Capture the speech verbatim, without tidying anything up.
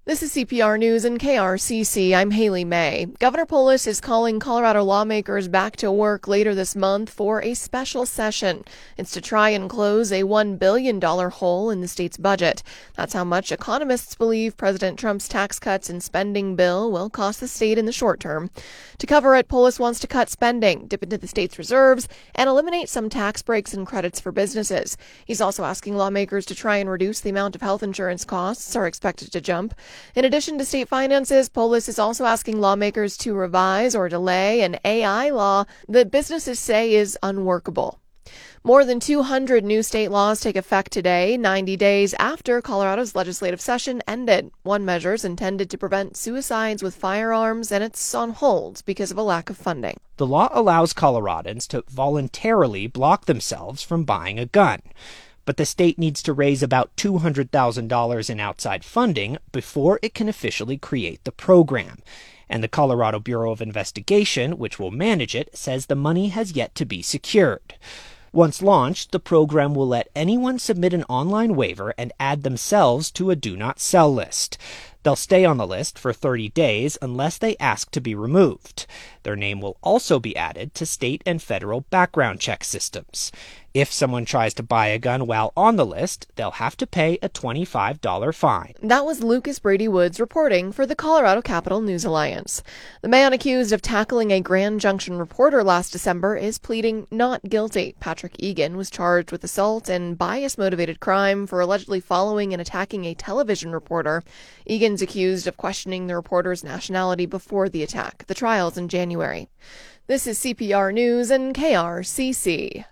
This is C P R News and K R C C. I'm Haley May. Governor Polis is calling Colorado lawmakers back to work later this month for a special session. It's to try and close a one billion dollars hole in the state's budget. That's how much economists believe President Trump's tax cuts and spending bill will cost the state in the short term. To cover it, Polis wants to cut spending, dip into the state's reserves, and eliminate some tax breaks and credits for businesses. He's also asking lawmakers to try and reduce the amount of health insurance costs are expected to jump. In addition to state finances, Polis is also asking lawmakers to revise or delay an A I law that businesses say is unworkable. More than two hundred new state laws take effect today, ninety days after Colorado's legislative session ended. One measure is intended to prevent suicides with firearms, and it's on hold because of a lack of funding. The law allows Coloradans to voluntarily block themselves from buying a gun. But the state needs to raise about two hundred thousand dollars in outside funding before it can officially create the program. And the Colorado Bureau of Investigation, which will manage it, says the money has yet to be secured. Once launched, the program will let anyone submit an online waiver and add themselves to a do not sell list. They'll stay on the list for thirty days unless they ask to be removed. Their name will also be added to state and federal background check systems. If someone tries to buy a gun while on the list, they'll have to pay a twenty-five dollars fine. That was Lucas Brady Woods reporting for the Colorado Capital News Alliance. The man accused of tackling a Grand Junction reporter last December is pleading not guilty. Patrick Egan was charged with assault and bias-motivated crime for allegedly following and attacking a television reporter. Egan's accused of questioning the reporter's nationality before the attack. The trial's in January. This is C P R News and K R C C.